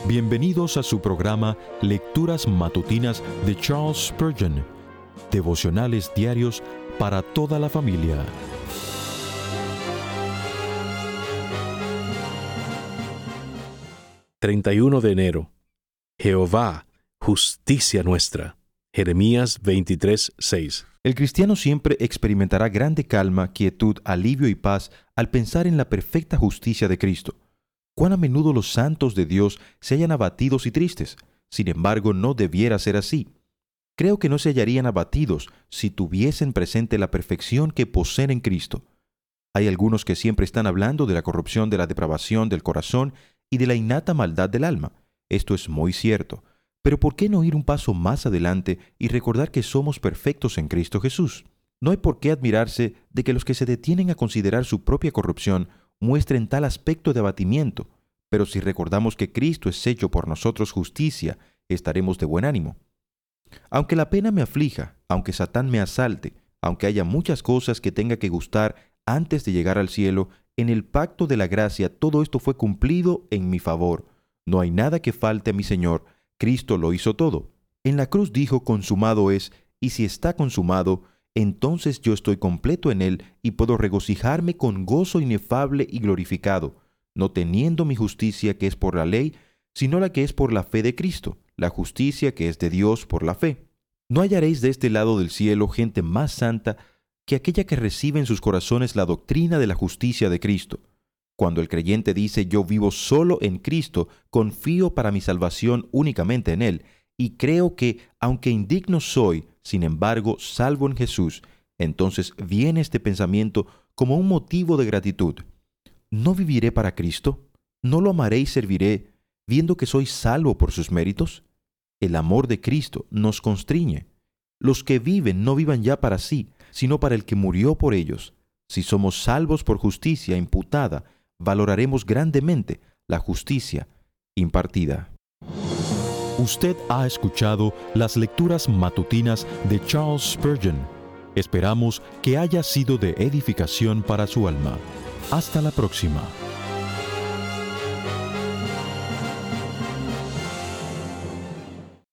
Bienvenidos a su programa Lecturas Matutinas de Charles Spurgeon, devocionales diarios para toda la familia. ...31 de enero... Jehová, justicia nuestra. Jeremías 23:6. El cristiano siempre experimentará grande calma, quietud, alivio y paz al pensar en la perfecta justicia de Cristo. Cuán a menudo los santos de Dios se hallan abatidos y tristes. Sin embargo, no debiera ser así. Creo que no se hallarían abatidos si tuviesen presente la perfección que poseen en Cristo. Hay algunos que siempre están hablando de la corrupción, de la depravación del corazón y de la innata maldad del alma. Esto es muy cierto. Pero ¿por qué no ir un paso más adelante y recordar que somos perfectos en Cristo Jesús? No hay por qué admirarse de que los que se detienen a considerar su propia corrupción muestren tal aspecto de abatimiento, pero si recordamos que Cristo es hecho por nosotros justicia, estaremos de buen ánimo. Aunque la pena me aflija, aunque Satán me asalte, aunque haya muchas cosas que tenga que gustar antes de llegar al cielo, en el pacto de la gracia todo esto fue cumplido en mi favor. No hay nada que falte a mi Señor. Cristo lo hizo todo. En la cruz dijo, consumado es, y si está consumado, entonces yo estoy completo en Él y puedo regocijarme con gozo inefable y glorificado, no teniendo mi justicia que es por la ley, sino la que es por la fe de Cristo, la justicia que es de Dios por la fe. No hallaréis de este lado del cielo gente más santa que aquella que recibe en sus corazones la doctrina de la justicia de Cristo. Cuando el creyente dice, yo vivo solo en Cristo, confío para mi salvación únicamente en Él, y creo que, aunque indigno soy, sin embargo, salvo en Jesús, entonces viene este pensamiento como un motivo de gratitud. ¿No viviré para Cristo? ¿No lo amaré y serviré, viendo que soy salvo por sus méritos? El amor de Cristo nos constriñe. Los que viven no vivan ya para sí, sino para el que murió por ellos. Si somos salvos por justicia imputada, valoraremos grandemente la justicia impartida. Usted ha escuchado las lecturas matutinas de Charles Spurgeon. Esperamos que haya sido de edificación para su alma. Hasta la próxima.